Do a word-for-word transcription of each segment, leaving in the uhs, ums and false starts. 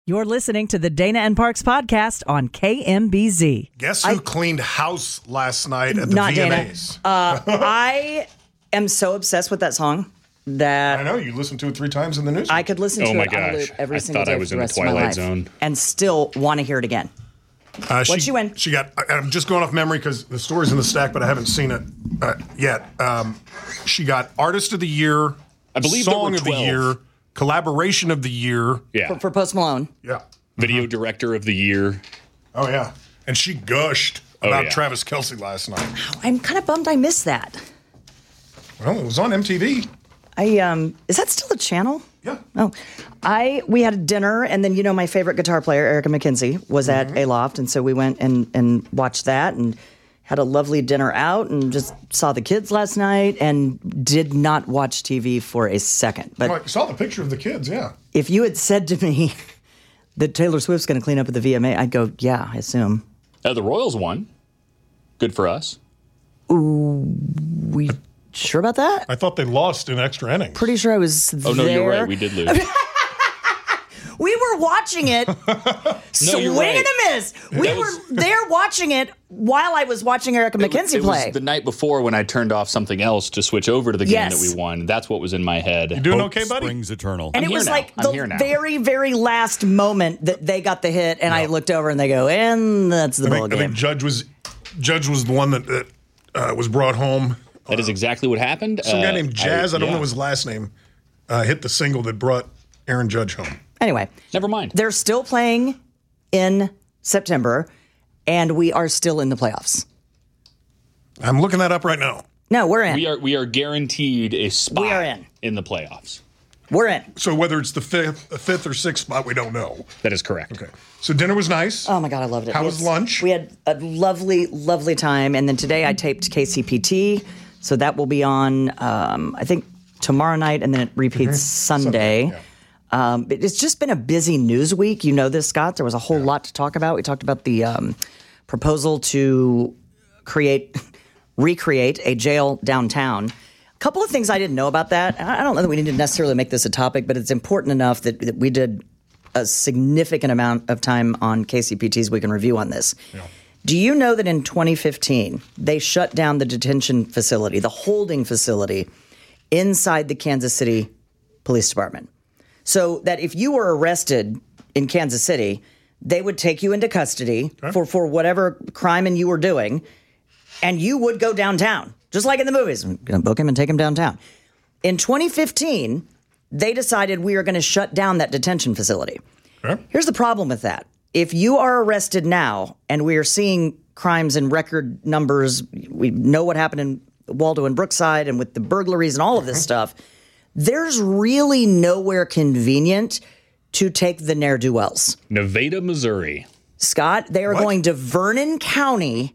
You're listening to the Dana and Parks podcast on K M B Z. Guess who I, cleaned house last night at the not V M As? Dana. Uh, I am so obsessed with that song that I know you listened to it three times in the news. I could listen Oh to my it on a gosh. loop every I single thought day I was for in the the rest of my Twilight life, Zone. and still want to hear it again. Uh, What'd she win? She got. I- I'm just going off memory because the story's in the stack, but I haven't seen it uh, yet. Um, she got Artist of the Year, I believe there Song were of the twelve. Year, Collaboration of the Year. Yeah. For, for Post Malone. Yeah. Video Director of the Year. Oh yeah. And she gushed Oh, about yeah. Travis Kelce last night. I'm kind of bummed I missed that. Well, it was on M T V. I um, is that still a channel? Yeah. Oh, I we had a dinner, and then you know my favorite guitar player, Erica McKenzie, was Mm-hmm. at Aloft, and so we went and and watched that, and had a lovely dinner out, and just saw the kids last night, and did not watch T V for a second. But Well, I saw the picture of the kids. Yeah. if you had said to me that Taylor Swift's going to clean up at the V M A, I'd go, yeah, I assume. Uh, the Royals won. Good for us. We sure about that? I thought they lost in extra innings. Pretty sure I was Oh, no, there. you're right. We did lose. We were watching it. Swing you're and right. a miss. We That were was- there watching it while I was watching Erica McKenzie it play. was the night before when I turned off something else to switch over to the game Yes. that we won. That's what was in my head. You doing Hope okay, buddy? Springs eternal. and I'm it here was now. like I'm the here now. very, very last moment that they got the hit, and I looked over and they go, and that's the I ball think, I game. think Judge was Judge was the one that, that uh, was brought home. That is exactly what happened. Some guy Uh, named Jazz, I, don't yeah. know his last name, uh, hit the single that brought Aaron Judge home. Anyway, Never mind. they're still playing in September, and we are still in the playoffs. I'm looking that up right now. No, we're in. We are we are guaranteed a spot We are in. in the playoffs. We're in. So whether it's the fifth, the fifth or sixth spot, we don't know. That is correct. Okay. So dinner was nice. Oh my God, I loved it. How We was had- lunch? We had a lovely, lovely time. And then today I taped K C P T. So that will be on, um, I think, tomorrow night, and then it repeats Sunday. Sunday, Um, but it's just been a busy news week. You know this, Scott. There was a whole lot to talk about. We talked about the um, proposal to create, recreate a jail downtown. A couple of things I didn't know about that. And I don't know that we need to necessarily make this a topic, but it's important enough that, that we did a significant amount of time on K C P T's Week in Review on this. Do you know that in twenty fifteen, they shut down the detention facility, the holding facility inside the Kansas City Police Department? So that if you were arrested in Kansas City, they would take you into custody for, for whatever crime and you were doing, and you would go downtown, just like in the movies. I'm going to book him and take him downtown. In twenty fifteen, they decided we are going to shut down that detention facility. Okay. Here's the problem with that. If you are arrested now, and we are seeing crimes in record numbers, we know what happened in Waldo and Brookside and with the burglaries and all of this stuff, there's really nowhere convenient to take the ne'er-do-wells. Nevada, Missouri. Scott, they are What? going to Vernon County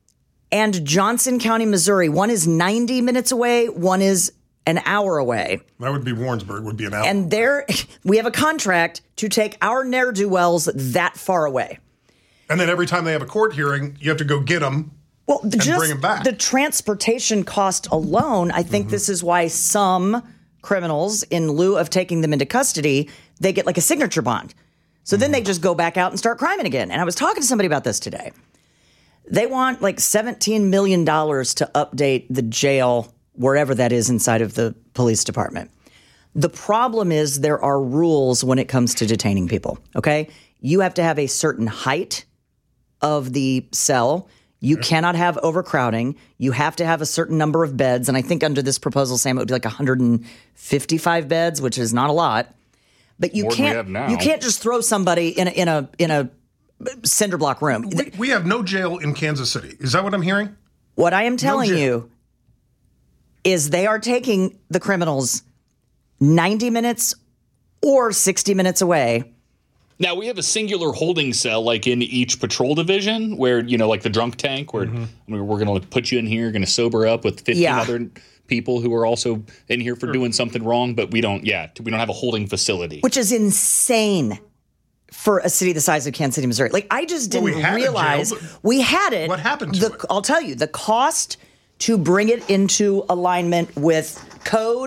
and Johnson County, Missouri. One is ninety minutes away, one is an hour away. That would be Warrensburg, would be an hour. And there, we have a contract to take our ne'er-do-wells that far away. And then every time they have a court hearing, you have to go get them. Well, just bring 'em back. the transportation cost alone, I think this is why some criminals, in lieu of taking them into custody, they get like a signature bond. So then they just go back out and start criming again. And I was talking to somebody about this today. They want like seventeen million dollars to update the jail, wherever that is inside of the police department. The problem is there are rules when it comes to detaining people, okay? You have to have a certain height of the cell. You cannot have overcrowding. You have to have a certain number of beds. And I think under this proposal, Sam, it would be like one hundred fifty-five beds, which is not a lot. But you More than we can't have now. you can't just throw somebody in a in a in a cinder block room. We, we have no jail in Kansas City. Is that what I'm hearing? What I am telling jail. you is they are taking the criminals ninety minutes or sixty minutes away. Now, we have a singular holding cell, like in each patrol division, where, you know, like the drunk tank, where Mm-hmm. I mean, we're going to put you in here, going to sober up with fifteen Yeah. other people who are also in here for doing something wrong. But we don't, yeah, we don't have a holding facility. Which is insane for a city the size of Kansas City, Missouri. Like, I just Well, we didn't had a jail, realize but we had it. what happened to the, it? I'll tell you, the cost to bring it into alignment with code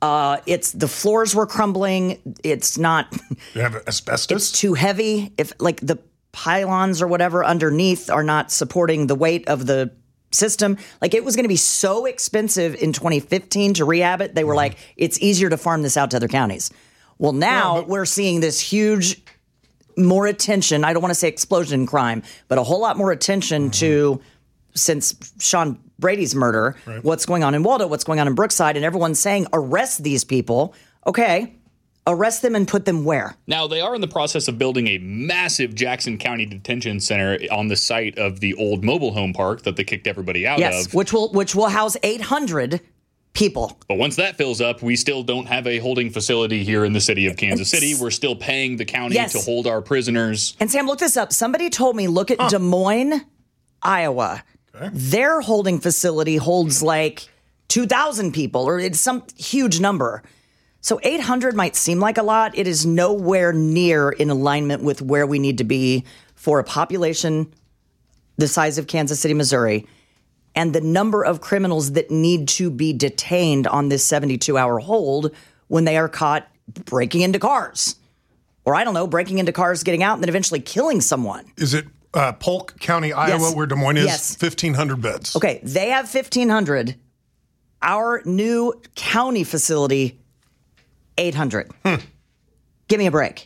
Uh, it's the floors were crumbling. It's not. You have asbestos? It's too heavy. If like the pylons or whatever underneath are not supporting the weight of the system. Like it was going to be so expensive in twenty fifteen to rehab it. They were mm-hmm. like, it's easier to farm this out to other counties. Well, now well, but- we're seeing this huge, more attention. I don't want to say explosion in crime, but a whole lot more attention mm-hmm. to, since Sean Brady's murder, right. what's going on in Waldo, what's going on in Brookside, and everyone's saying, arrest these people. Okay. Arrest them and put them where? Now, they are in the process of building a massive Jackson County detention center on the site of the old mobile home park that they kicked everybody out yes, of. which will which will house eight hundred people. But once that fills up, we still don't have a holding facility here in the city of Kansas City. We're still paying the county yes. to hold our prisoners. And Sam, look this up. Somebody told me, look at huh. Des Moines, Iowa. Okay. Their holding facility holds like two thousand people, or it's some huge number. So eight hundred might seem like a lot. It is nowhere near in alignment with where we need to be for a population the size of Kansas City, Missouri, and the number of criminals that need to be detained on this seventy-two hour hold when they are caught breaking into cars. Or, I don't know, breaking into cars, getting out, and then eventually killing someone. Is it uh, Polk County, Iowa, yes. where Des Moines is? Yes. fifteen hundred beds. Okay, they have fifteen hundred. Our new county facility, eight hundred. Hmm. Give me a break.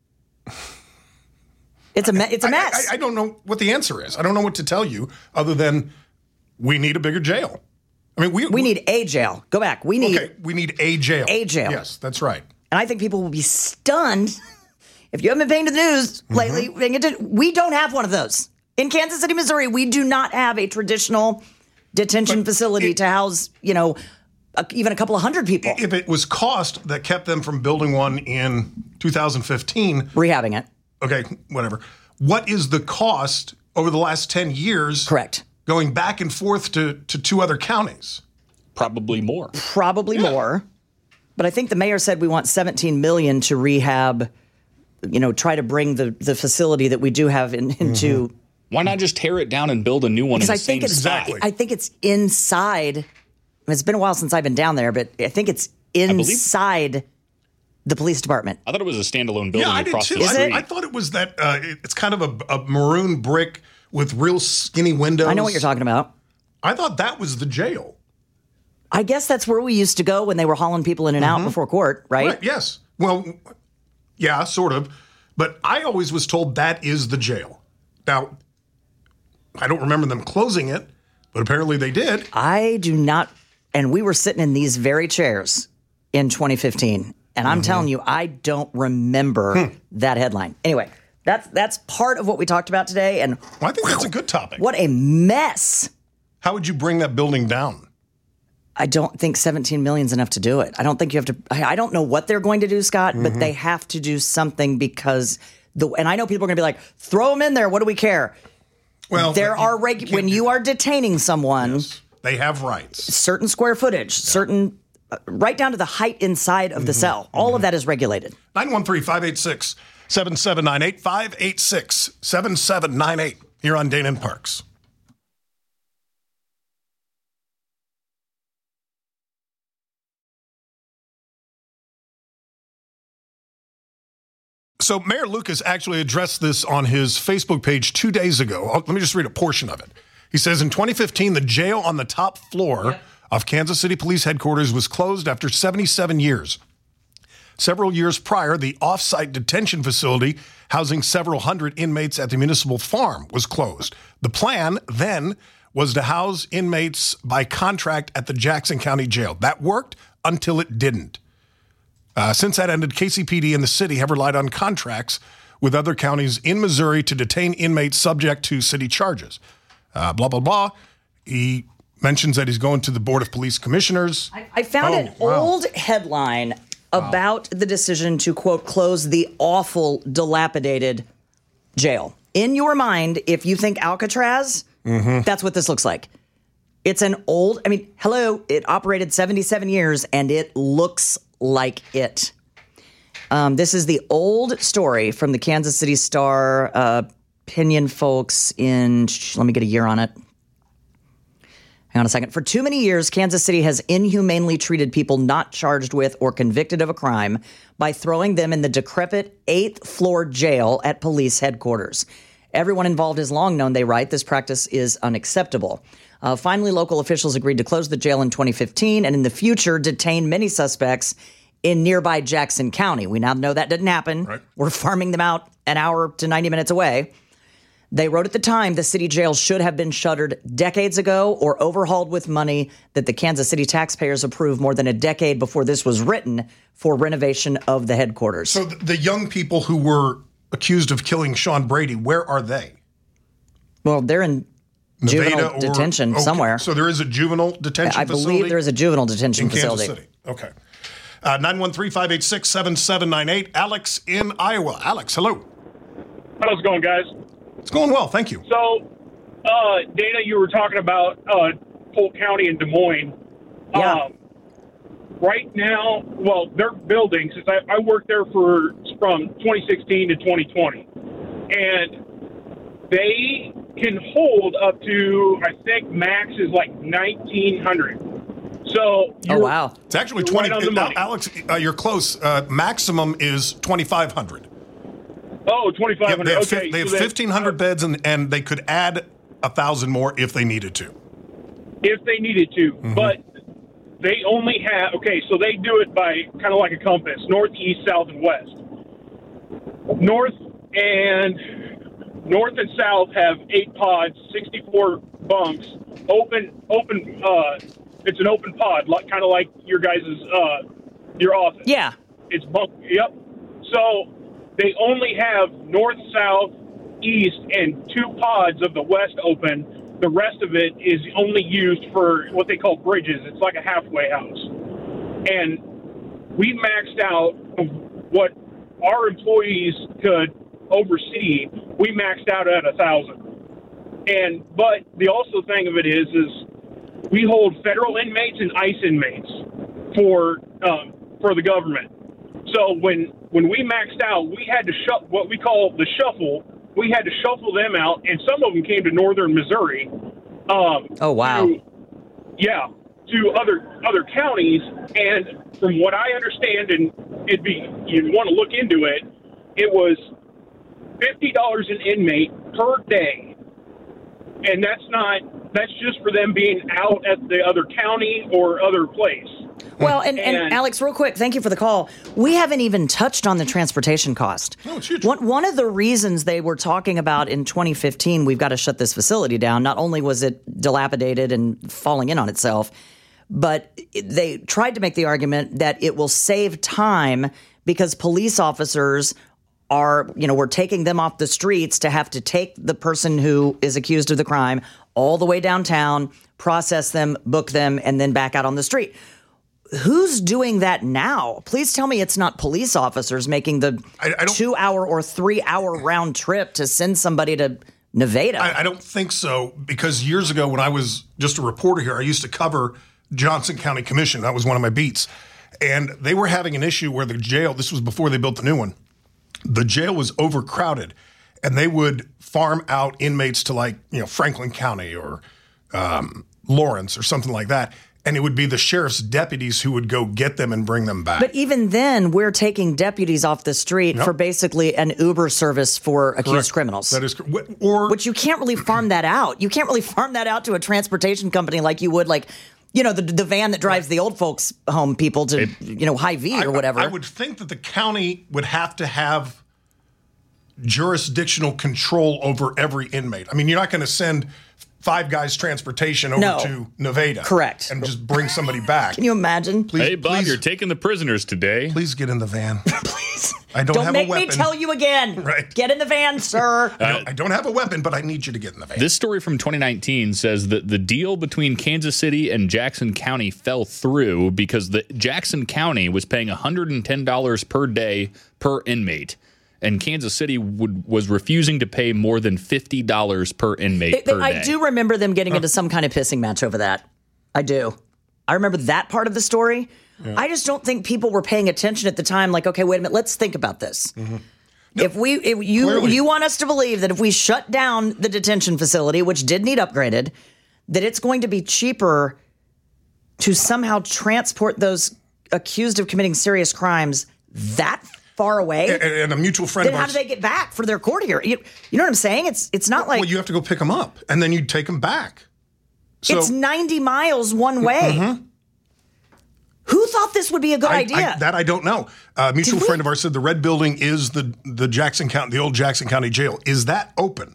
It's a me- it's a mess. I, I, I don't know what the answer is. I don't know what to tell you other than we need a bigger jail. I mean, we we need a jail. Go back. We need okay. We need a jail. A jail. Yes, that's right. And I think people will be stunned if you haven't been paying the news mm-hmm. lately. We don't have one of those in Kansas City, Missouri. We do not have a traditional detention but facility it, to house, you know, a, even a couple of hundred people. If it was cost that kept them from building one in two thousand fifteen, rehabbing it. Okay, whatever. What is the cost over the last ten years? Correct. Going back and forth to, to two other counties? Probably more. Probably yeah. more. But I think the mayor said we want seventeen million dollars to rehab, you know, try to bring the, the facility that we do have in, into. Mm-hmm. Why not just tear it down and build a new one in the I same think it's, spot? I think it's inside. It's been a while since I've been down there, but I think it's inside the police department. I thought it was a standalone building yeah, I across did the too. street. I, I thought it was that. Uh, it, it's kind of a, a maroon brick with real skinny windows. I know what you're talking about. I thought that was the jail. I guess that's where we used to go when they were hauling people in and mm-hmm. out before court, right? Right? Yes. Well, yeah, sort of. But I always was told that is the jail. Now, I don't remember them closing it, but apparently they did. I do not. And we were sitting in these very chairs in twenty fifteen. And I'm mm-hmm. telling you, I don't remember hmm. that headline. Anyway, that's that's part of what we talked about today. And well, I think that's a good topic. What a mess. How would you bring that building down? I don't think seventeen million is enough to do it. I don't think you have to. I don't know what they're going to do, Scott, mm-hmm. but they have to do something because the. And I know people are going to be like, throw them in there. What do we care? Well, there are reg- when you are detaining someone, yes, they have rights. Certain square footage, yeah. certain uh, right down to the height inside of mm-hmm. the cell. All mm-hmm. of that is regulated. nine one three, five eight six, seven seven nine eight, five eight six, seven seven nine eight here on Dana and Parks. So Mayor Lucas actually addressed this on his Facebook page two days ago. Let me just read a portion of it. He says, in twenty fifteen, the jail on the top floor yeah. of Kansas City Police Headquarters was closed after seventy-seven years. Several years prior, the off-site detention facility housing several hundred inmates at the municipal farm was closed. The plan then was to house inmates by contract at the Jackson County Jail. That worked until it didn't. Uh, since that ended, K C P D and the city have relied on contracts with other counties in Missouri to detain inmates subject to city charges. Uh, blah, blah, blah. He mentions that he's going to the Board of Police Commissioners. I, I found oh, an wow. old headline about wow. the decision to, quote, close the awful, dilapidated jail. In your mind, if you think Alcatraz, mm-hmm. that's what this looks like. It's an old, I mean, hello, it operated seventy-seven years, and it looks like it. Um, this is the old story from the Kansas City Star, uh, opinion folks in, let me get a year on it. Hang on a second. For too many years, Kansas City has inhumanely treated people not charged with or convicted of a crime by throwing them in the decrepit eighth floor jail at police headquarters. Everyone involved has long known, they write, this practice is unacceptable. Uh, finally, local officials agreed to close the jail in twenty fifteen and in the future detain many suspects in nearby Jackson County. We now know that didn't happen. Right. We're farming them out an hour to ninety minutes away. They wrote at the time the city jail should have been shuttered decades ago or overhauled with money that the Kansas City taxpayers approved more than a decade before this was written for renovation of the headquarters. So th- the young people who were accused of killing Sean Brady, where are they? Well, they're in juvenile Nevada or- detention okay. somewhere. So there is a juvenile detention I facility? believe there is a juvenile detention in facility. Kansas City. Okay. Uh, nine one three, five eight six, seven seven nine eight. Alex in Iowa. Alex, hello. How's it going, guys? It's going well. Thank you. So, uh, Dana, you were talking about uh, Polk County and Des Moines. Yeah. Um, right now, well, they're building, since I, I worked there for from twenty sixteen to twenty twenty. And they can hold up to, I think, max is like nineteen hundred. So, Oh, you're, wow. It's actually You're twenty. right on the money. Alex, uh, you're close. Uh, maximum is twenty-five hundred. Oh, twenty-five hundred. They have, okay. fi- they have so that- fifteen hundred beds, and, and they could add one thousand more if they needed to. if they needed to, Mm-hmm. but they only have, okay, so they do it by kind of like a compass, north, east, south, and west. North and north and south have eight pods, sixty-four bunks, open, open, uh, it's an open pod, like kind of like your guys' uh, your office. Yeah. It's bunk. Yep. So they only have north, south, east, and two pods of the west open. The rest of it is only used for what they call bridges. It's like a halfway house. And we maxed out what our employees could oversee. We maxed out at a thousand. And but the also thing of it is, is we hold federal inmates and ICE inmates for um, for the government. So when when we maxed out, we had to shu- what we call the shuffle. We had to shuffle them out, and some of them came to northern Missouri. Um, Oh, wow. to- yeah, to other other counties. And from what I understand, and it'd be you'd want to look into it, it was fifty dollars an inmate per day, and that's not that's just for them being out at the other county or other place. Well, and, and, And- Alex, real quick, thank you for the call. We haven't even touched on the transportation cost. Oh, it's huge. One, one of the reasons they were talking about in twenty fifteen, we've got to shut this facility down, not only was it dilapidated and falling in on itself, but they tried to make the argument that it will save time because police officers are, you know, we're taking them off the streets to have to take the person who is accused of the crime all the way downtown, process them, book them, and then back out on the street. Who's doing that now? Please tell me it's not police officers making the I- I don't- two-hour or three-hour round trip to send somebody to Nevada. I, I don't think so, because years ago when I was just a reporter here, I used to cover Johnson County Commission. That was one of my beats. And they were having an issue where the jail, this was before they built the new one, the jail was overcrowded, and they would farm out inmates to, like, you know, Franklin County or um, Lawrence or something like that. And it would be the sheriff's deputies who would go get them and bring them back. But even then, we're taking deputies off the street Yep. for basically an Uber service for accused Correct. criminals. That is correct. Or Which you can't really farm that out. You can't really farm that out to a transportation company like you would, like, you know, the the van that drives the old folks home people to, you know, Hy-Vee or whatever. I, I would think that the county would have to have jurisdictional control over every inmate. I mean, you're not going to send Five Guys Transportation over No. to Nevada. Correct. And just bring somebody back. Can you imagine? Please, Hey, Bob, please, you're taking the prisoners today. please get in the van. Please. I don't, Don't have make a weapon. me tell you again. Right. Get in the van, sir. I don't, I don't have a weapon, but I need you to get in the van. This story from twenty nineteen says that the deal between Kansas City and Jackson County fell through because the Jackson County was paying one hundred ten dollars per day per inmate, and Kansas City would, was refusing to pay more than fifty dollars per inmate They- they- per I day. do remember them getting into some kind of pissing match over that. I do. I remember that part of the story. I just don't think people were paying attention at the time. Like, okay, wait a minute, let's think about this. If we, if you, Clearly. you want us to believe that if we shut down the detention facility, which did need upgraded, that it's going to be cheaper to somehow transport those accused of committing serious crimes that far away. And, and a mutual friend then of how ours. do they get back for their court hearing? You, you know what I'm saying? It's it's not like Well, you have to go pick them up, and then you take them back. So, it's ninety miles one way. Mm-hmm. Who thought this would be a good I, idea? I, that I don't know. A mutual Did we- friend of ours said the red building is the the Jackson County, the old Jackson County Jail. Is that open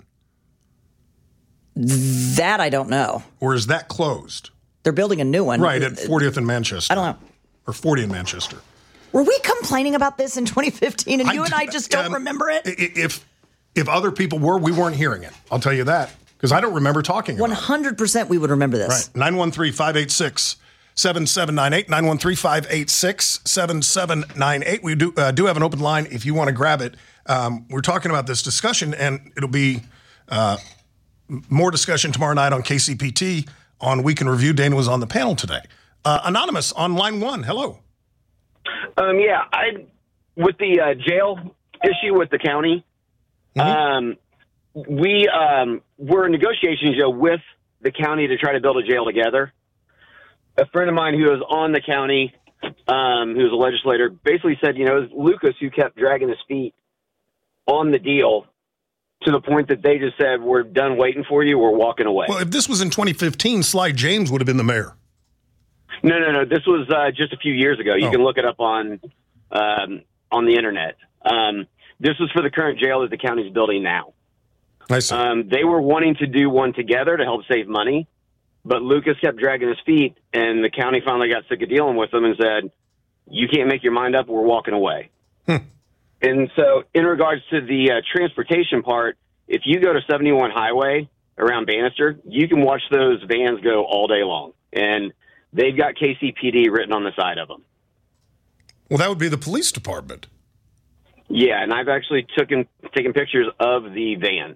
that I don't know. or is that closed? They're building a new one. Right at fortieth and Manchester. I don't know. Or forty in Manchester. Were we complaining about this in twenty fifteen and you and I just don't um, remember it? i- If if other people were, we weren't hearing it. I'll tell you that because I don't remember talking one about it. hundred percent we would remember this. Right. nine one three, five eight six, seven seven nine eight. nine one three, five eight six, seven seven nine eight. We do uh, do have an open line if you want to grab it. Um, we're talking about this discussion, and it'll be uh, more discussion tomorrow night on K C P T on Week in Review. Dana was on the panel today. Uh, Anonymous on line one. Hello. Um, yeah, I with the uh, jail issue with the county, Mm-hmm. um, we um, were in negotiations you know, with the county to try to build a jail together. A friend of mine who was on the county, um, who was a legislator, basically said, you know, it was Lucas who kept dragging his feet on the deal to the point that they just said, we're done waiting for you, we're walking away. Well, if this was in twenty fifteen, Sly James would have been the mayor. No, no, no. This was uh, just a few years ago. You Oh. can look it up on um, on the internet. Um, this was for the current jail that the county's building now. I see. Um, they were wanting to do one together to help save money, but Lucas kept dragging his feet, and the county finally got sick of dealing with them and said, you can't make your mind up, we're walking away. Hmm. And so in regards to the uh, transportation part, if you go to seventy-one Highway around Bannister, you can watch those vans go all day long. And they've got K C P D written on the side of them. Well, that would be the police department. Yeah, and I've actually taken taken pictures of the van.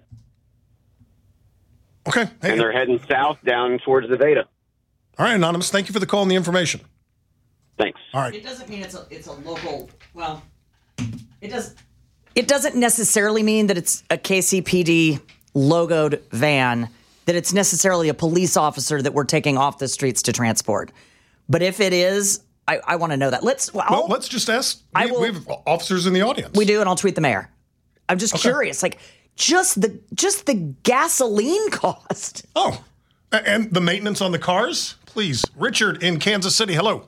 Okay. Hey, And they're heading south down towards Nevada. all right, Anonymous. Thank you for the call and the information. Thanks. All right. It doesn't mean it's a it's a local. Well, it does. It doesn't necessarily mean that it's a K C P D logoed van. That it's necessarily a police officer that we're taking off the streets to transport. But if it is, I, I want to know that. Let's. Well, Well, let's just ask. I We, will- we have officers in the audience. we do, and I'll tweet the mayor. I'm just Okay. curious, like just the just the gasoline cost. Oh, a- and the maintenance on the cars, please. Richard in Kansas City. Hello.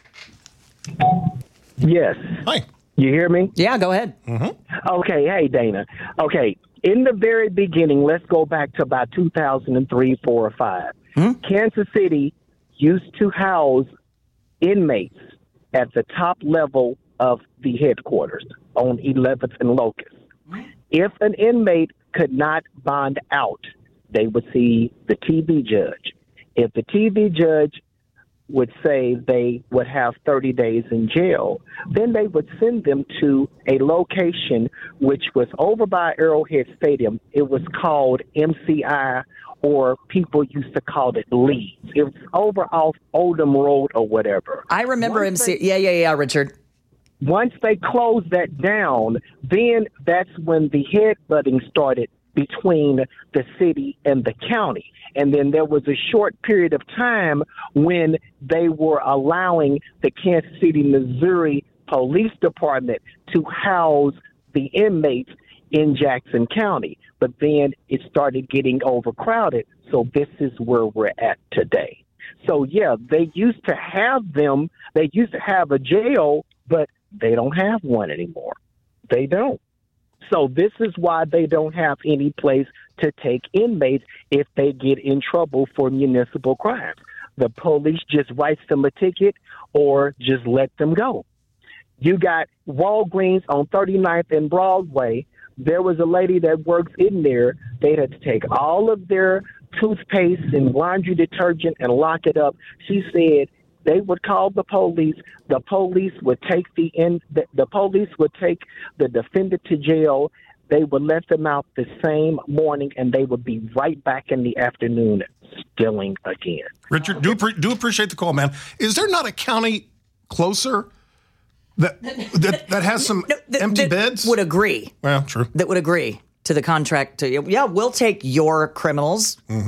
Yes. Hi. You hear me? Yeah, go ahead. Okay. Hey, Dana. Okay. In the very beginning, let's go back to about two thousand three, four, or five. Kansas City used to house inmates at the top level of the headquarters on eleventh and Locust. If an inmate could not bond out, they would see the T V judge. If the T V judge would say they would have thirty days in jail, then they would send them to a location which was over by Arrowhead Stadium. It was called M C I, or people used to call it Leeds. It was over off Oldham Road or whatever. I remember him. Once See, yeah, yeah, yeah, Richard. Once they closed that down, then that's when the headbutting started between the city and the county. And then there was a short period of time when they were allowing the Kansas City, Missouri Police Department to house the inmates in Jackson County. But then it started getting overcrowded. So this is where we're at today. So, yeah, they used to have them. They used to have a jail, but they don't have one anymore. They don't. So this is why they don't have any place to take inmates if they get in trouble for municipal crimes. The police just writes them a ticket or just let them go. You got Walgreens on thirty-ninth and Broadway. There was a lady that works in there. They had to take all of their toothpaste and laundry detergent and lock it up. She said they would call the police. The police would take the in, the, the police would take the defendant to jail. They would let them out the same morning, and they would be right back in the afternoon stealing again. Richard, do appre- do appreciate the call, man. Is there not a county closer that that, that has some No, that- empty that beds? Would agree. Well, true. That would agree to the contract. To yeah, we'll take your criminals.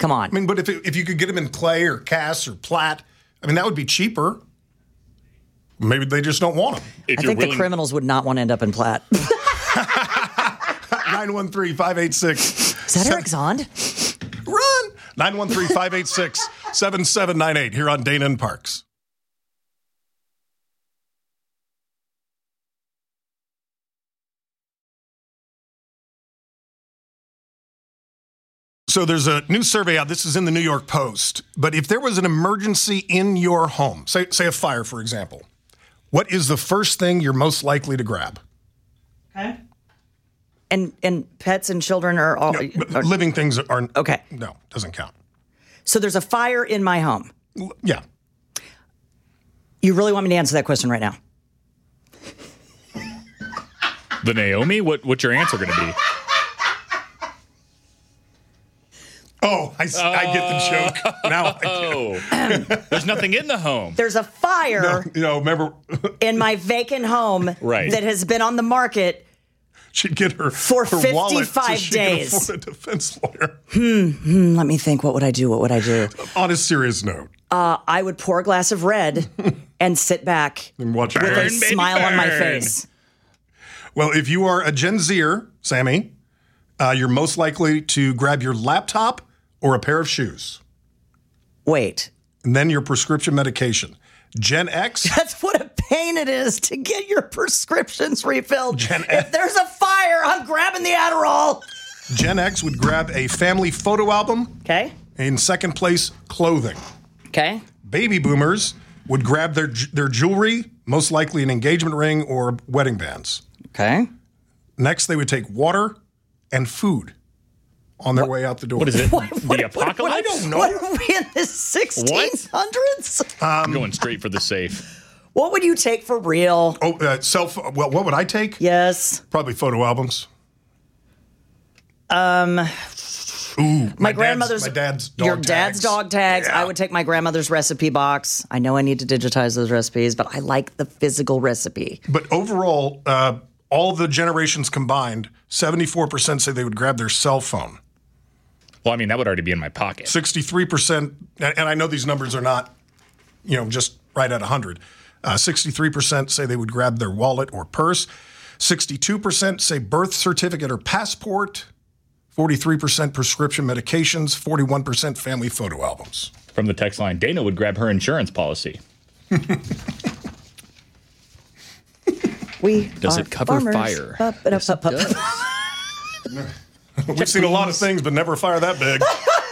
Come on. I mean, but if it, if you could get them in clay or cast or plat, I mean, that would be cheaper. Maybe they just don't want them. If I you're think willing, the criminals would not want to end up in Platt. nine one three, five eight six. Is that Eric Zond? Run! nine one three, five eight six, seven seven nine eight here on Dana and Parks. So there's a new survey out. This is in the New York Post. But if there was an emergency in your home, say, say a fire, for example, what is the first thing you're most likely to grab? Okay. And and pets and children are all... No, are, living things are... Okay. No, doesn't count. So there's a fire in my home. L- Yeah. You really want me to answer that question right now? the Naomi, what what's your answer going to be? Oh, I, I get the joke. Now I get it. Oh, there's nothing in the home. There's a fire You know, remember, in my vacant home Right. that has been on the market. she'd get her, For her wallet so fifty-five she days. could afford a defense lawyer. Hmm, let me think. What would I do? What would I do? On a serious note, Uh, I would pour a glass of red and sit back and watch with it. a Burn, baby, smile on my burn. face. Well, if you are a Gen Zer, Sammy, uh, you're most likely to grab your laptop or a pair of shoes, Wait, and then your prescription medication. Gen X, that's what a pain it is to get your prescriptions refilled. Gen if there's a fire, I'm grabbing the Adderall. Gen X would grab a family photo album. Okay. In second place, clothing. Okay. Baby boomers would grab their their jewelry, most likely an engagement ring or wedding bands. Okay. Next, they would take water and food on their way out the door. What is it? the apocalypse? I don't know. What are we in the sixteen hundreds? I'm going straight for the safe. What would you take for real? Oh, uh, self. Well, what would I take? Yes. Probably photo albums. Um, Ooh, my, my grandmother's, dad's, my dad's dog your tags. dad's dog tags. Yeah. I would take my grandmother's recipe box. I know I need to digitize those recipes, but I like the physical recipe. But overall, uh, all the generations combined, seventy-four percent say they would grab their cell phone. Well, I mean, that would already be in my pocket. sixty-three percent, and and I know these numbers are not, you know, just right at one hundred. Uh, sixty-three percent say they would grab their wallet or purse. sixty-two percent say birth certificate or passport. forty-three percent prescription medications. forty-one percent family photo albums. From the text line, Dana would grab her insurance policy. We Does are it cover farmers. fire? Ba- ba- Yes, ba- it ba- does. We've seen a lot of things, but never fire that big.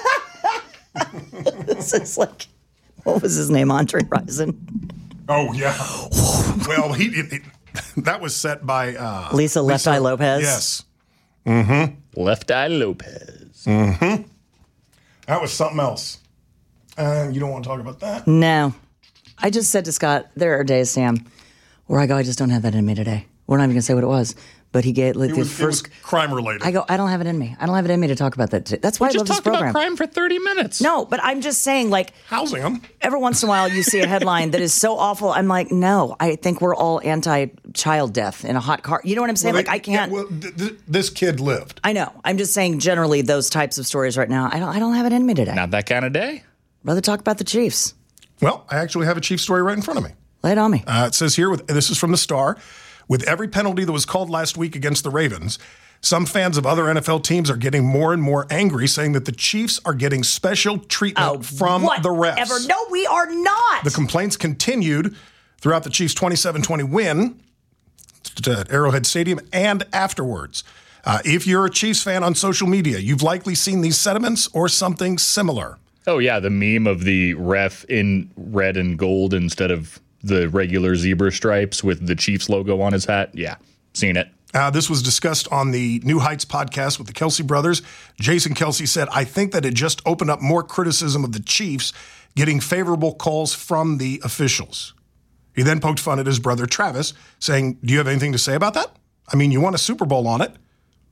This is like, what was his name? Andre Rison. Oh, yeah. Well, he, it, it, that was set by uh, Lisa Left Eye Lopez. Yes. Left Eye Lopez. That was something else. Uh, you don't want to talk about that? No. I just said to Scott, there are days, Sam, where I go, I just don't have that in me today. We're not even going to say what it was. But he gave like It the was, it first. was crime related. I go, I don't have it in me. I don't have it in me to talk about that today. That's why I Just love this talked about program. crime for thirty minutes. No, but I'm just saying, like, Housing them. every once in a while you see a headline that is so awful. I'm like, no, I think we're all anti-child death in a hot car. You know what I'm saying? Well, like, I they- yeah, can't. well, th- th- this kid lived. I know. I'm just saying, generally, those types of stories right now, I don't. I don't have it in me today. Not that kind of day. Rather talk about the Chiefs. Well, I actually have a Chief story right in front of me. Lay it on me. Uh, it says here, with, this is from the Star, with every penalty that was called last week against the Ravens, some fans of other N F L teams are getting more and more angry, saying that the Chiefs are getting special treatment from the refs. Whatever. No, we are not. The complaints continued throughout the Chiefs' twenty-seven twenty win at Arrowhead Stadium and afterwards. Uh, if you're a Chiefs fan on social media, you've likely seen these sentiments or something similar. Oh, yeah, the meme of the ref in red and gold instead of the regular zebra stripes with the Chiefs logo on his hat. Yeah, seen it. Uh, this was discussed on the New Heights podcast with the Kelsey brothers. Jason Kelsey said, I think that it just opened up more criticism of the Chiefs getting favorable calls from the officials. He then poked fun at his brother Travis, saying, do you have anything to say about that? I mean, you won a Super Bowl on it.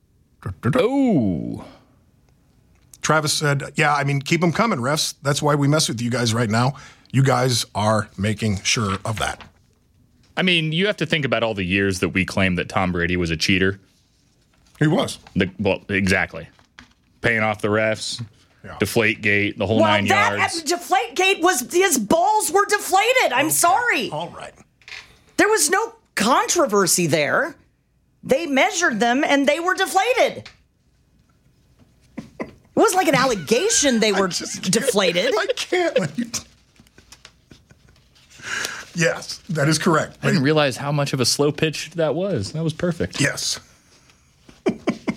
Oh. Travis said, yeah, I mean, keep them coming, refs. That's why we mess with you guys right now. You guys are making sure of that. I mean, you have to think about all the years that we claimed that Tom Brady was a cheater. He was. The, well, exactly. Paying off the refs, Yeah. Deflategate, the whole Well, nine that yards. Deflategate was his balls were deflated. I'm Okay. sorry. All right. There was no controversy there. They measured them and they were deflated. It wasn't like an allegation they were deflated. I can't let you. T- yes, that is correct. I didn't realize how much of a slow pitch that was. That was perfect. Yes. uh,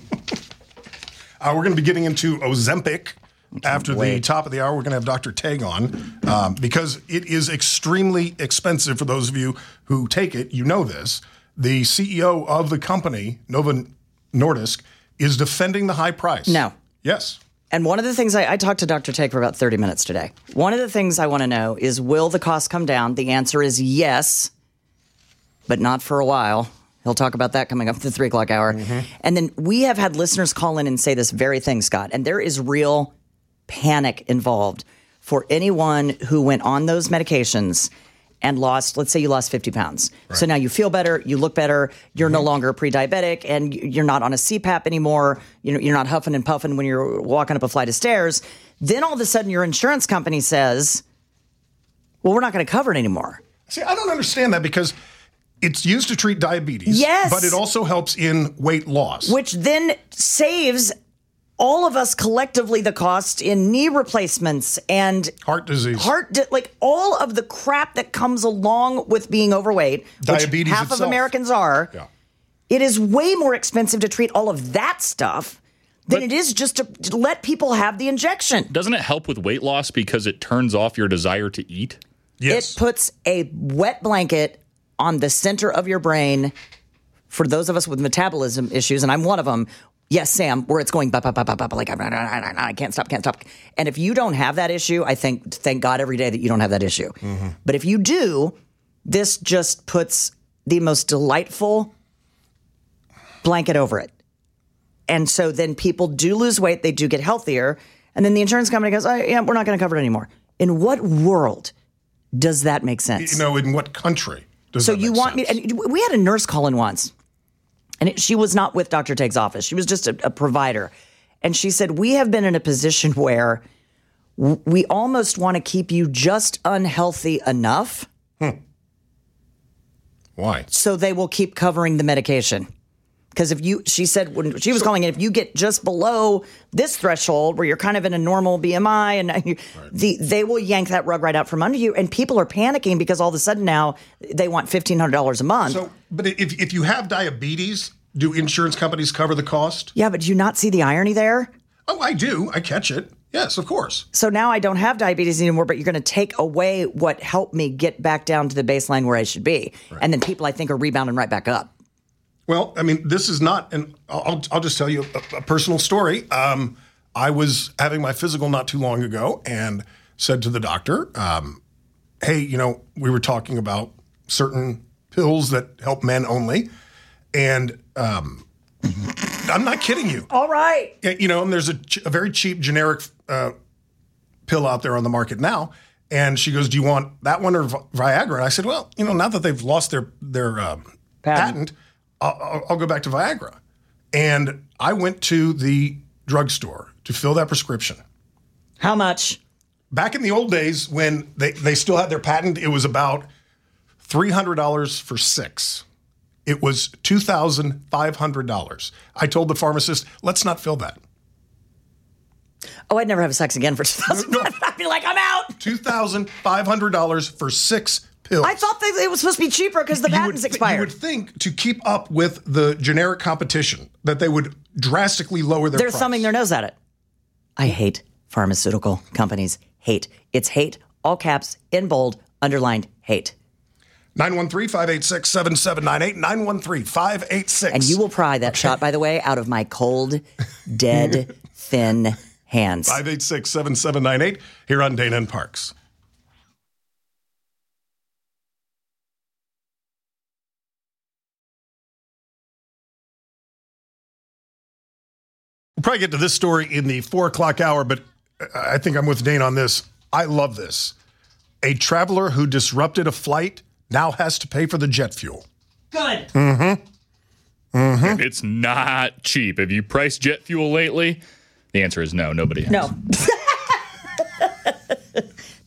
we're going to be getting into Ozempic after the top of the hour. We're going to have Doctor Tag on um, because it is extremely expensive for those of you who take it. You know this. The C E O of the company, Novo Nordisk, is defending the high price. No. Yes. And one of the things I, I talked to Doctor Tag for about thirty minutes today. One of the things I want to know is, will the cost come down? The answer is yes, but not for a while. He'll talk about that coming up at the three o'clock hour. Mm-hmm. And then we have had listeners call in and say this very thing, Scott, and there is real panic involved for anyone who went on those medications and lost, let's say you lost fifty pounds. Right. So now you feel better, you look better, you're mm-hmm. no longer pre-diabetic, and you're not on a C PAP anymore. You know, you're not huffing and puffing when you're walking up a flight of stairs. Then all of a sudden your insurance company says, well, we're not going to cover it anymore. See, I don't understand that because it's used to treat diabetes. Yes. But it also helps in weight loss. Which then saves all of us collectively the cost in knee replacements and heart disease, heart di- like all of the crap that comes along with being overweight, diabetes which half itself. of Americans are. Yeah. It is way more expensive to treat all of that stuff than But- it is just to, to let people have the injection. Doesn't it help with weight loss because it turns off your desire to eat? Yes. It puts a wet blanket on the center of your brain for those of us with metabolism issues, and I'm one of them. Yes, Sam, where it's going, bah, bah, bah, bah, bah, like, I can't stop, can't stop. And if you don't have that issue, I think, thank God every day that you don't have that issue. Mm-hmm. But if you do, this just puts the most delightful blanket over it. And so then people do lose weight, they do get healthier, and then the insurance company goes, oh, yeah, we're not going to cover it anymore. In what world does that make sense? You know, in what country does so that you make want sense? me? And we had a nurse call in once. And it, she was not with Doctor Tagg's office. She was just a, a provider. And she said, we have been in a position where w- we almost want to keep you just unhealthy enough. Hmm. Why? So they will keep covering the medication. Because if you, she said, when she was so, calling it, if you get just below this threshold where you're kind of in a normal B M I, and you, right. the, they will yank that rug right out from under you. And people are panicking because all of a sudden now they want fifteen hundred dollars a month. So, but if if you have diabetes, do insurance companies cover the cost? Yeah, but do you not see the irony there? Oh, I do. I catch it. Yes, of course. So now I don't have diabetes anymore, but you're going to take away what helped me get back down to the baseline where I should be. Right. And then people, I think, are rebounding right back up. Well, I mean, this is not, and I'll, I'll just tell you a, a personal story. Um, I was having my physical not too long ago and said to the doctor, um, hey, you know, we were talking about certain pills that help men only. And um, I'm not kidding you. All right. You know, and there's a, a very cheap generic uh, pill out there on the market now. And she goes, do you want that one or Viagra? And I said, well, you know, now that they've lost their, their um, patent, patent I'll, I'll go back to Viagra. And I went to the drugstore to fill that prescription. How much? Back in the old days when they, they still had their patent, it was about three hundred dollars for six. It was two thousand five hundred dollars. I told the pharmacist, let's not fill that. Oh, I'd never have sex again for two thousand dollars. No, no. I'd be like, I'm out. two thousand five hundred dollars for six pills. I thought that it was supposed to be cheaper because the you patent's would, expired. You would think to keep up with the generic competition that they would drastically lower their They're price. thumbing their nose at it. I hate pharmaceutical companies. Hate. It's hate, all caps, in bold, underlined, hate. nine one three, five eight six, seven seven nine eight, nine one three, five eight six. And you will pry that okay. shot, by the way, out of my cold, dead, thin hands. five eight six, seven seven nine eight here on Dana and Parks. We'll probably get to this story in the four o'clock hour, but I think I'm with Dana on this. I love this. A traveler who disrupted a flight now has to pay for the jet fuel. Good. Mm-hmm. Mm-hmm. It's not cheap. Have you priced jet fuel lately? The answer is no. Nobody has. No.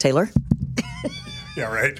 Taylor? Yeah, right.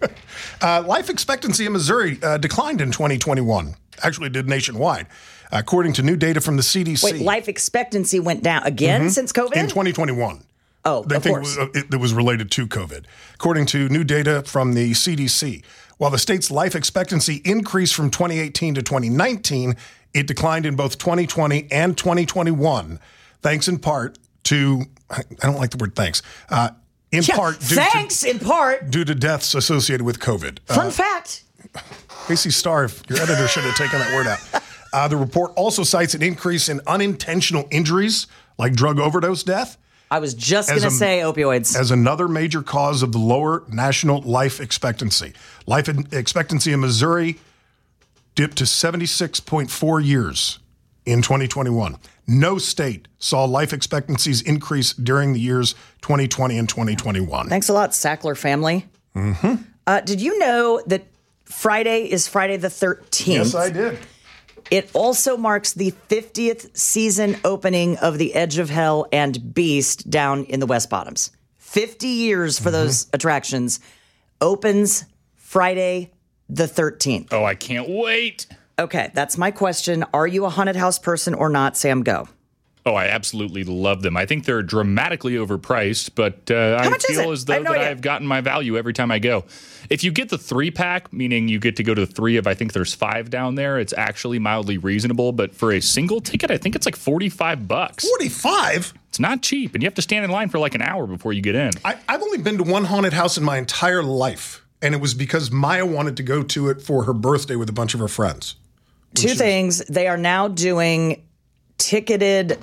uh, life expectancy in Missouri uh, declined in twenty twenty-one. Actually, did nationwide. According to new data from the C D C. Wait, life expectancy went down again mm-hmm. since COVID? In twenty twenty-one. Oh, they of think course. It was, it, it was related to COVID. According to new data from the C D C, while the state's life expectancy increased from twenty eighteen to twenty nineteen, it declined in both twenty twenty and twenty twenty-one, thanks in part to, I don't like the word thanks, uh, in yeah, part due thanks to, in part due to deaths associated with COVID. Fun uh, fact. Casey Starr, your editor should have taken that word out. Uh, the report also cites an increase in unintentional injuries like drug overdose death. I was just going to say opioids. As another major cause of the lower national life expectancy. Life expectancy in Missouri dipped to seventy-six point four years in twenty twenty-one. No state saw life expectancies increase during the years twenty twenty and twenty twenty-one. Thanks a lot, Sackler family. Mm-hmm. Uh, did you know that Friday is Friday the thirteenth? Yes, I did. It also marks the fiftieth season opening of The Edge of Hell and Beast down in the West Bottoms. fifty years for mm-hmm. those attractions. Opens Friday the thirteenth. Oh, I can't wait. Okay, that's my question. Are you a haunted house person or not? Sam, go. Oh, I absolutely love them. I think they're dramatically overpriced, but uh, I feel as though no that idea. I've gotten my value every time I go. If you get the three pack, meaning you get to go to three of, I think there's five down there, it's actually mildly reasonable. But for a single ticket, I think it's like forty-five bucks. forty-five? It's not cheap, and you have to stand in line for like an hour before you get in. I, I've only been to one haunted house in my entire life, and it was because Maya wanted to go to it for her birthday with a bunch of her friends. Two things. They are now doing ticketed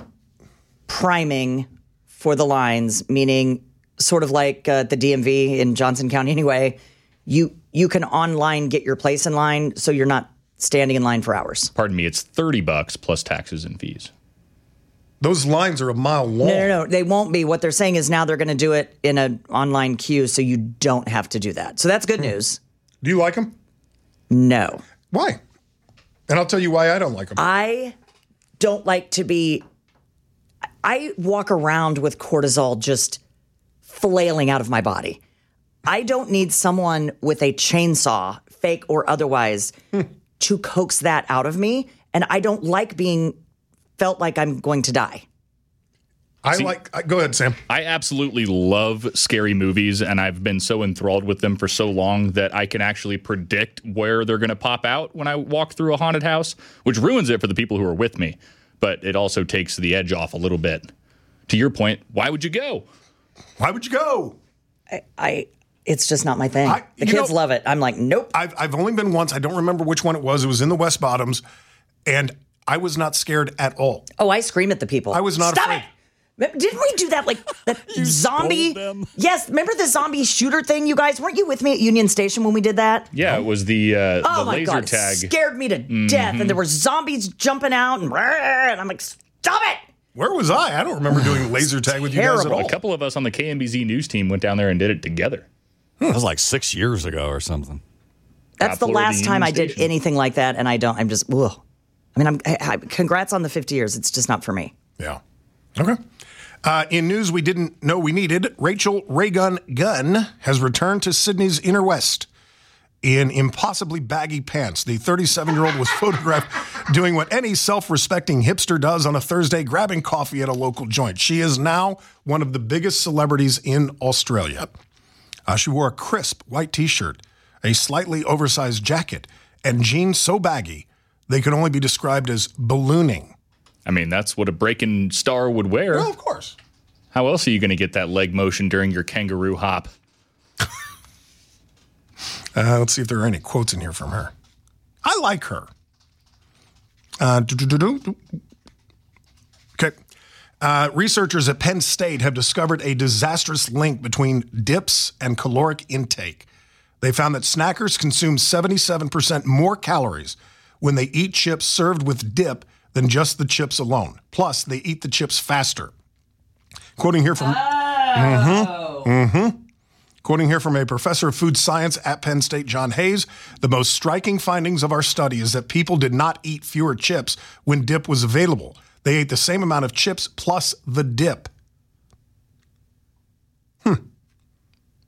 priming for the lines, meaning sort of like uh, the D M V in Johnson County anyway. You you can online get your place in line, so you're not standing in line for hours. Pardon me, it's thirty bucks plus taxes and fees. Those lines are a mile long. No, no, no. They won't be. What they're saying is now they're going to do it in an online queue, so you don't have to do that. So that's good news. Do you like them? No. Why? And I'll tell you why I don't like them. I don't like to be... I walk around with cortisol just flailing out of my body. I don't need someone with a chainsaw, fake or otherwise, to coax that out of me. And I don't like being felt like I'm going to die. I See, like, I, go ahead, Sam. I absolutely love scary movies, and I've been so enthralled with them for so long that I can actually predict where they're going to pop out when I walk through a haunted house, which ruins it for the people who are with me. But it also takes the edge off a little bit. To your point, why would you go? Why would you go? I, I it's just not my thing. I, the kids know, love it. I'm like, nope. I've, I've only been once. I don't remember which one it was. It was in the West Bottoms, and I was not scared at all. Oh, I scream at the people. I was not Stop afraid. It! Didn't we do that like that zombie? Yes, remember the zombie shooter thing, you guys? Weren't you with me at Union Station when we did that? Yeah, it was the uh, oh the my laser God, tag. It scared me to mm-hmm. death, and there were zombies jumping out, and, and I'm like, stop it! Where was I? I don't remember doing laser tag with you guys at all. A couple of us on the K M B Z news team went down there and did it together. That was like six years ago or something. That's Top the floor of last the time Union I did Station. anything like that, and I don't. I'm just, ugh. I mean, I'm. I, I, congrats on the fifty years. It's just not for me. Yeah. Okay. Uh, in news we didn't know we needed, Rachel Raygun Gunn has returned to Sydney's Inner West in impossibly baggy pants. The thirty-seven-year-old was photographed doing what any self-respecting hipster does on a Thursday, grabbing coffee at a local joint. She is now one of the biggest celebrities in Australia. Uh, she wore a crisp white T-shirt, a slightly oversized jacket, and jeans so baggy they could only be described as ballooning. I mean, that's what a breaking star would wear. Well, of course. How else are you going to get that leg motion during your kangaroo hop? Uh, let's see if there are any quotes in here from her. I like her. Uh, okay. Uh, researchers at Penn State have discovered a disastrous link between dips and caloric intake. They found that snackers consume seventy-seven percent more calories when they eat chips served with dip than just the chips alone. Plus, they eat the chips faster. Quoting here from... Oh. Mm-hmm, mm-hmm. Quoting here from a professor of food science at Penn State, John Hayes, the most striking findings of our study is that people did not eat fewer chips when dip was available. They ate the same amount of chips plus the dip. Hmm.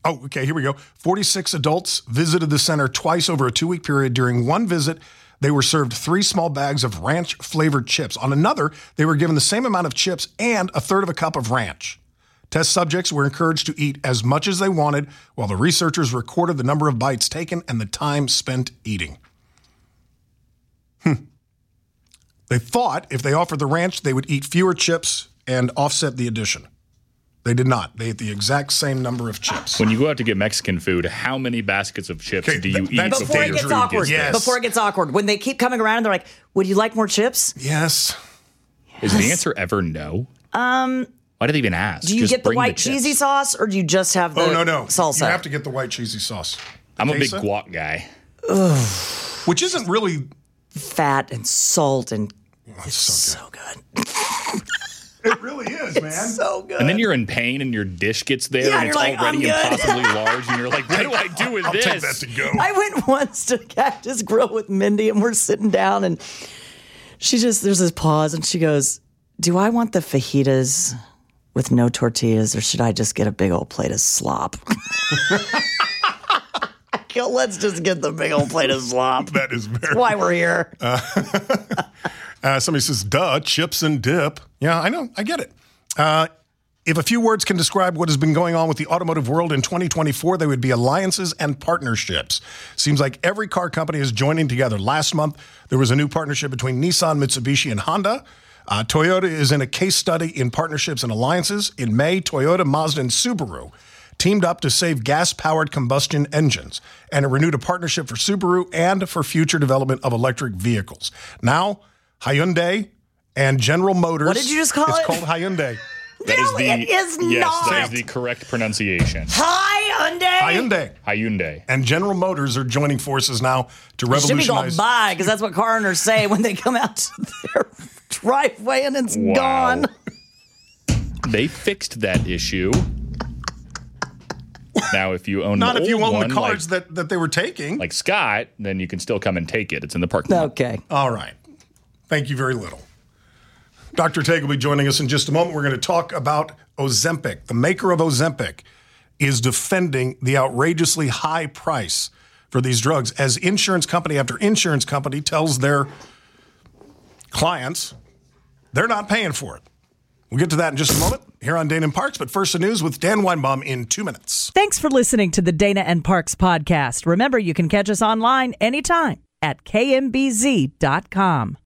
Oh, okay, here we go. forty-six adults visited the center twice over a two-week period. During one visit, they were served three small bags of ranch-flavored chips. On another, they were given the same amount of chips and a third of a cup of ranch. Test subjects were encouraged to eat as much as they wanted, while the researchers recorded the number of bites taken and the time spent eating. Hmm. They thought if they offered the ranch, they would eat fewer chips and offset the addition. They did not. They ate the exact same number of chips. When you go out to get Mexican food, how many baskets of chips Okay, do you th- eat that's Before it dangerous. gets awkward. Yes. Before it gets awkward. When they keep coming around and they're like, would you like more chips? Yes. Is the answer ever no? Um, Why do they even ask? Do you Just get the bring white chips. cheesy sauce or do you just have the Oh, no, no. salsa? You have to get the white cheesy sauce. I'm a big Queso? guac guy. Which isn't really... Fat and salt and Oh, it's so so good. good. It really is, man. So good. And then you're in pain and your dish gets there Yeah, and it's you're like, already I'm good. impossibly large and you're like, what do I do with I'll this? take that to go. I went once to Cactus Grill with Mindy and we're sitting down and she just, there's this pause and she goes, do I want the fajitas with no tortillas or should I just get a big old plate of slop? I go, let's just get the big old plate of slop. That is very... That's why we're here. Uh, somebody says, duh, chips and dip. Yeah, I know. I get it. Uh, if a few words can describe what has been going on with the automotive world in twenty twenty-four, they would be alliances and partnerships. Seems like every car company is joining together. Last month, there was a new partnership between Nissan, Mitsubishi, and Honda. Uh, Toyota is in a case study in partnerships and alliances. In May, Toyota, Mazda, and Subaru teamed up to save gas-powered combustion engines, and it renewed a partnership for Subaru and for future development of electric vehicles. Now, Hyundai and General Motors. What did you just call it's it? It's called Hyundai. That is No, the, it is yes, not. that is the correct pronunciation. Hi, Hyundai. Hyundai Hyundai. and General Motors are joining forces now to It should be called revolutionize. bye because that's what car owners say when they come out to their driveway and it's Wow. gone. They fixed that issue. Now, if you own Not an if you old own one, the cars like, that, that they were taking. like Scott, then you can still come and take it. It's in the parking lot. Okay. All right. Thank you very little. Doctor Tague will be joining us in just a moment. We're going to talk about Ozempic. The maker of Ozempic is defending the outrageously high price for these drugs as insurance company after insurance company tells their clients they're not paying for it. We'll get to that in just a moment here on Dana and Parks. But first, the news with Dan Weinbaum in two minutes. Thanks for listening to the Dana and Parks podcast. Remember, you can catch us online anytime at K M B Z dot com.